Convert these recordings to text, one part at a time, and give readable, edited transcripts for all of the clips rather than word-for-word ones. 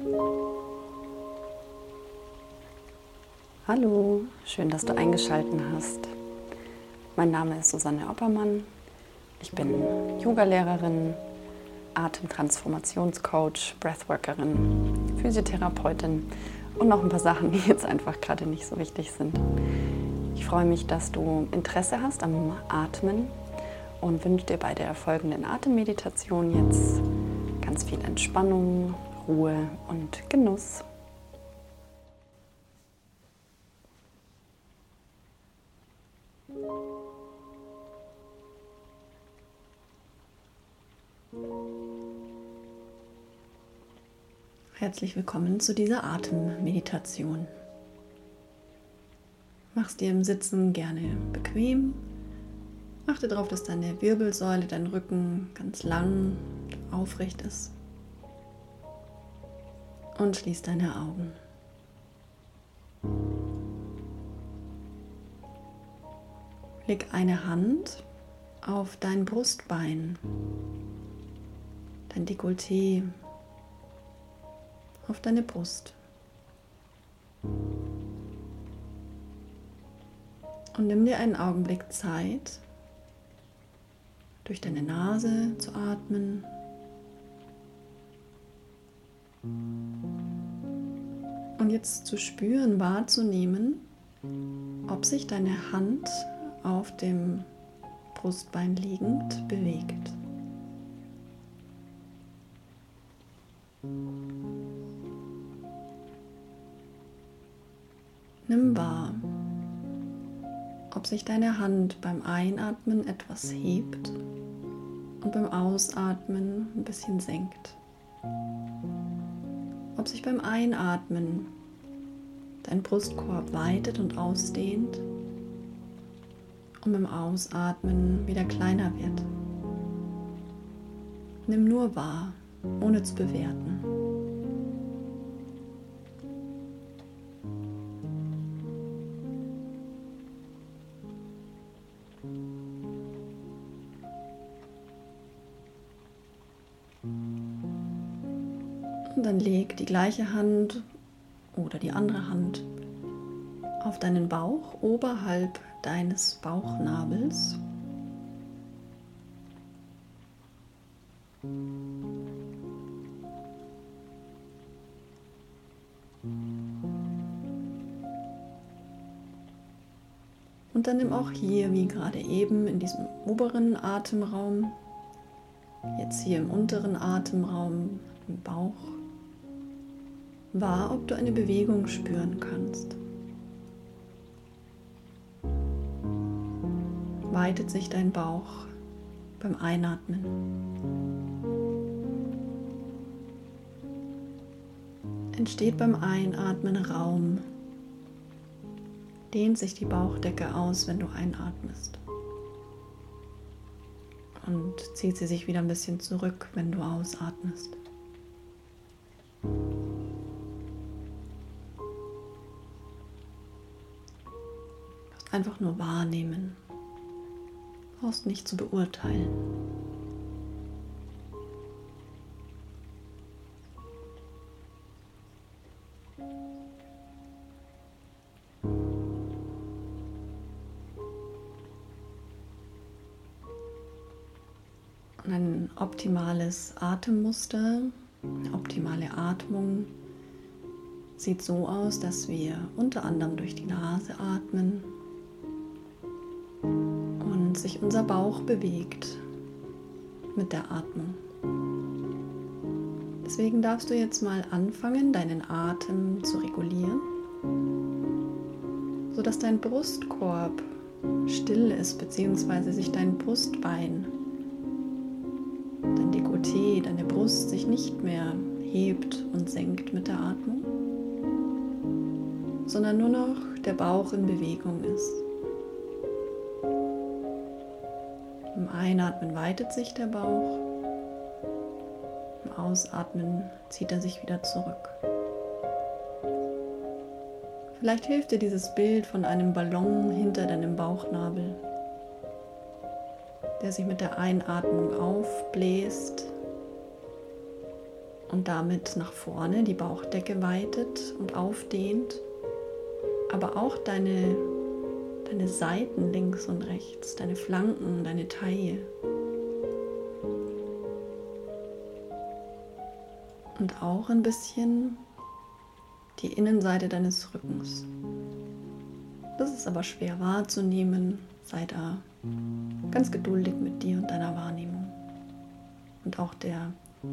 Hallo, schön, dass du eingeschaltet hast. Mein Name ist Susanne Oppermann. Ich bin Yogalehrerin, Atemtransformationscoach, Breathworkerin, Physiotherapeutin und noch ein paar Sachen, die jetzt einfach gerade nicht so wichtig sind. Ich freue mich, dass du Interesse hast am Atmen und wünsche dir bei der folgenden Atemmeditation jetzt ganz viel Entspannung, Ruhe und Genuss. Herzlich willkommen zu dieser Atemmeditation. Mach's dir im Sitzen gerne bequem. Achte darauf, dass deine Wirbelsäule, dein Rücken ganz lang aufrecht ist. Und schließ deine Augen. Leg eine Hand auf dein Brustbein, dein Dekolleté, auf deine Brust. Und nimm dir einen Augenblick Zeit, durch deine Nase zu atmen und jetzt zu spüren, wahrzunehmen, ob sich deine Hand auf dem Brustbein liegend bewegt. Nimm wahr, ob sich deine Hand beim Einatmen etwas hebt und beim Ausatmen ein bisschen senkt. Ob sich beim Einatmen dein Brustkorb weitet und ausdehnt und beim Ausatmen wieder kleiner wird. Nimm nur wahr, ohne zu bewerten. Und dann leg die gleiche Hand oder die andere Hand auf deinen Bauch oberhalb deines Bauchnabels. Und dann nimm auch hier, wie gerade eben, in diesem oberen Atemraum, jetzt hier im unteren Atemraum, im Bauch, wahr, ob du eine Bewegung spüren kannst. Weitet sich dein Bauch beim Einatmen. Entsteht beim Einatmen Raum. Dehnt sich die Bauchdecke aus, wenn du einatmest. Und zieht sie sich wieder ein bisschen zurück, wenn du ausatmest. Du musst einfach nur wahrnehmen. Du brauchst nicht zu beurteilen. Und ein optimales Atemmuster, eine optimale Atmung sieht so aus, dass wir unter anderem durch die Nase atmen und sich unser Bauch bewegt mit der Atmung. Deswegen darfst du jetzt mal anfangen, deinen Atem zu regulieren, sodass dein Brustkorb still ist, beziehungsweise sich dein Brustbein, dein Dekolleté, deine Brust sich nicht mehr hebt und senkt mit der Atmung, sondern nur noch der Bauch in Bewegung ist. Im Einatmen weitet sich der Bauch, im Ausatmen zieht er sich wieder zurück. Vielleicht hilft dir dieses Bild von einem Ballon hinter deinem Bauchnabel, der sich mit der Einatmung aufbläst und damit nach vorne die Bauchdecke weitet und aufdehnt, aber auch deine Seiten links und rechts, deine Flanken, deine Taille. Und auch ein bisschen die Innenseite deines Rückens. Das ist aber schwer wahrzunehmen. Sei da ganz geduldig mit dir und deiner Wahrnehmung. Und auch der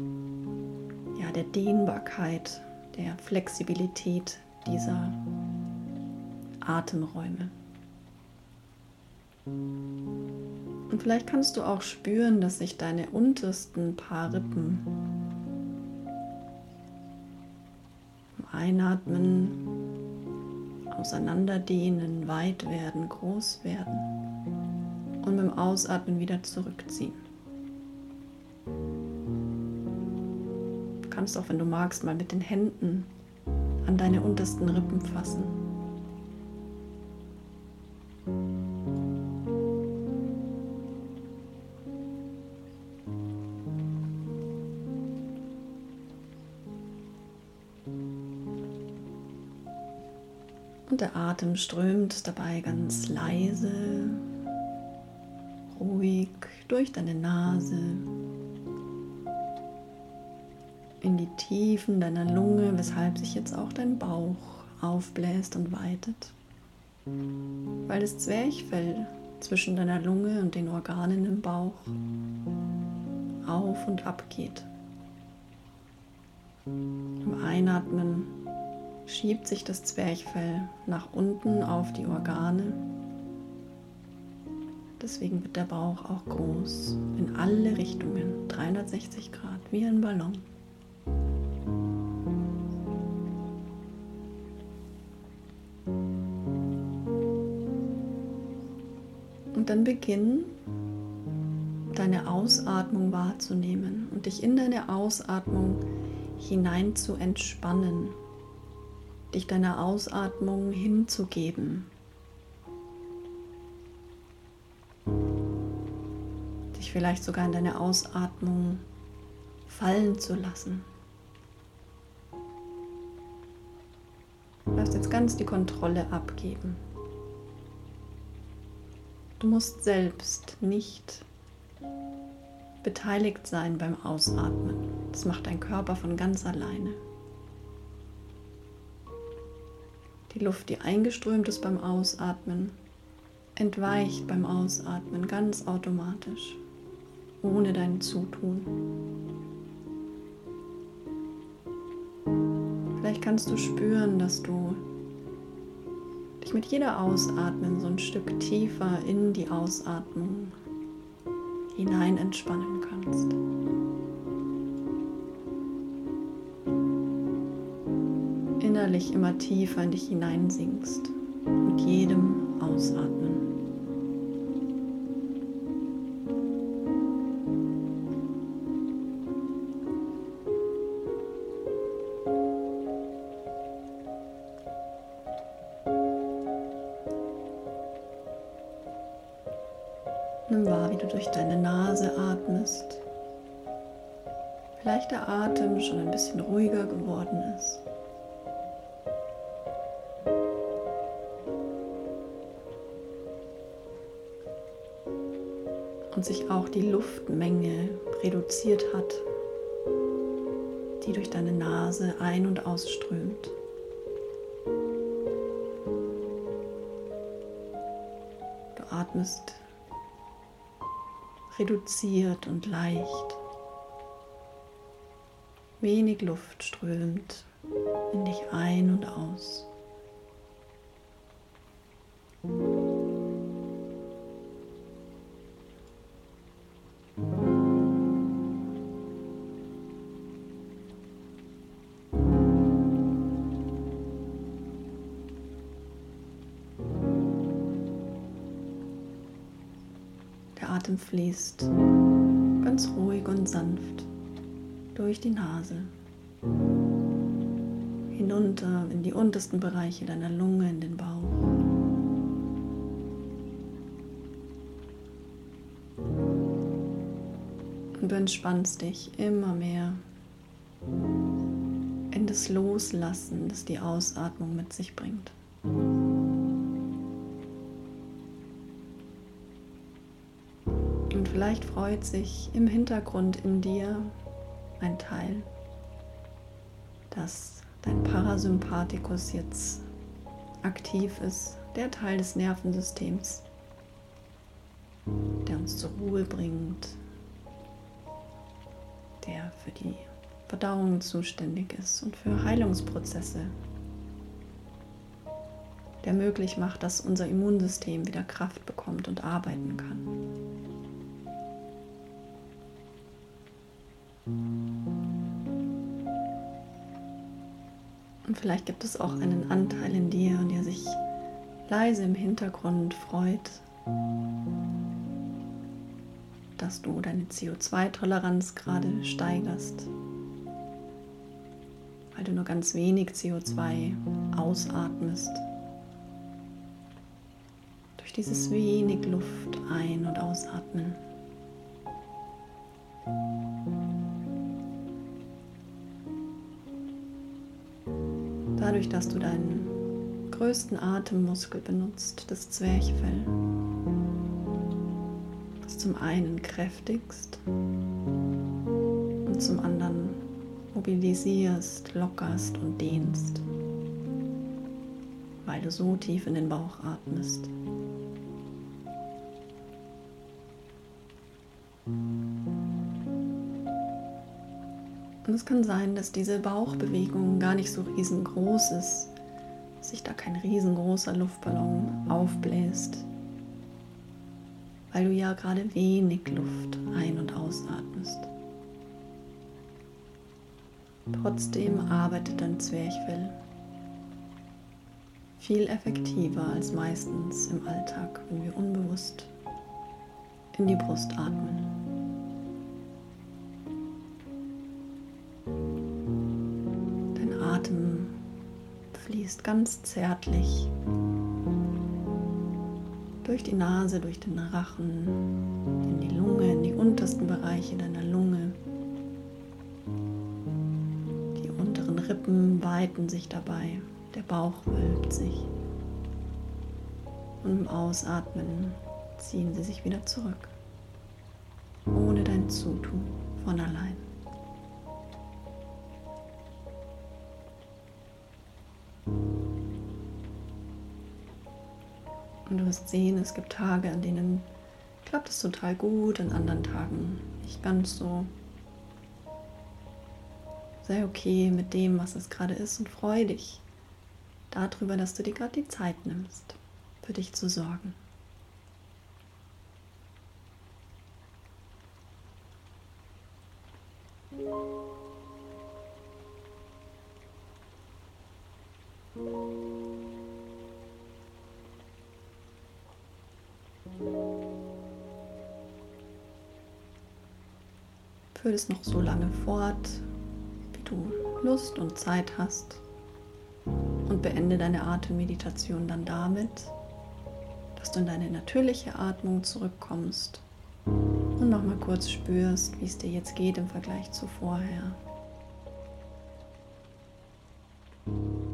Dehnbarkeit, der Flexibilität dieser Atemräume. Und vielleicht kannst du auch spüren, dass sich deine untersten paar Rippen im Einatmen auseinanderdehnen, weit werden, groß werden und mit dem Ausatmen wieder zurückziehen. Du kannst auch, wenn du magst, mal mit den Händen an deine untersten Rippen fassen. Und der Atem strömt dabei ganz leise, ruhig durch deine Nase in die Tiefen deiner Lunge, weshalb sich jetzt auch dein Bauch aufbläst und weitet, weil das Zwerchfell zwischen deiner Lunge und den Organen im Bauch auf und ab geht. Im Einatmen schiebt sich das Zwerchfell nach unten auf die Organe. Deswegen wird der Bauch auch groß, in alle Richtungen, 360 Grad, wie ein Ballon. Und dann beginn deine Ausatmung wahrzunehmen und dich in deine Ausatmung hinein zu entspannen, dich deiner Ausatmung hinzugeben, dich vielleicht sogar in deine Ausatmung fallen zu lassen. Du darfst jetzt ganz die Kontrolle abgeben. Du musst selbst nicht beteiligt sein beim Ausatmen. Das macht dein Körper von ganz alleine. Die Luft, die eingeströmt ist beim Ausatmen, entweicht beim Ausatmen ganz automatisch, ohne dein Zutun. Vielleicht kannst du spüren, dass du dich mit jeder Ausatmen so ein Stück tiefer in die Ausatmung hinein entspannen kannst. Innerlich immer tiefer in dich hineinsinkst mit jedem Ausatmen. Nimm wahr, wie du durch deine Nase atmest. Vielleicht der Atem schon ein bisschen ruhiger geworden ist. Und sich auch die Luftmenge reduziert hat, die durch deine Nase ein- und ausströmt. Du atmest reduziert und leicht. Wenig Luft strömt in dich ein und aus. Der Atem fließt ganz ruhig und sanft durch die Nase, hinunter in die untersten Bereiche deiner Lunge, in den Bauch. Und du entspannst dich immer mehr in das Loslassen, das die Ausatmung mit sich bringt. Und vielleicht freut sich im Hintergrund in dir ein Teil, dass dein Parasympathikus jetzt aktiv ist, der Teil des Nervensystems, der uns zur Ruhe bringt, der für die Verdauung zuständig ist und für Heilungsprozesse, der möglich macht, dass unser Immunsystem wieder Kraft bekommt und arbeiten kann. Und vielleicht gibt es auch einen Anteil in dir, der sich leise im Hintergrund freut, dass du deine CO2-Toleranz gerade steigerst, weil du nur ganz wenig CO2 ausatmest. Durch dieses wenig Luft ein- und ausatmen. Dadurch, dass du deinen größten Atemmuskel benutzt, das Zwerchfell, das zum einen kräftigst und zum anderen mobilisierst, lockerst und dehnst, weil du so tief in den Bauch atmest. Und es kann sein, dass diese Bauchbewegung gar nicht so riesengroß ist, dass sich da kein riesengroßer Luftballon aufbläst, weil du ja gerade wenig Luft ein- und ausatmest. Trotzdem arbeitet dein Zwerchfell viel effektiver als meistens im Alltag, wenn wir unbewusst in die Brust atmen. Dein Atem fließt ganz zärtlich durch die Nase, durch den Rachen, in die Lunge, in die untersten Bereiche deiner Lunge. Die unteren Rippen weiten sich dabei, der Bauch wölbt sich. Und im Ausatmen ziehen sie sich wieder zurück, ohne dein Zutun, von allein. Und du wirst sehen, es gibt Tage, an denen klappt es total gut, an anderen Tagen nicht ganz so. Sei okay mit dem, was es gerade ist, und freu dich darüber, dass du dir gerade die Zeit nimmst, für dich zu sorgen. Führ es noch so lange fort, wie du Lust und Zeit hast, und beende deine Atemmeditation dann damit, dass du in deine natürliche Atmung zurückkommst und nochmal kurz spürst, wie es dir jetzt geht im Vergleich zu vorher.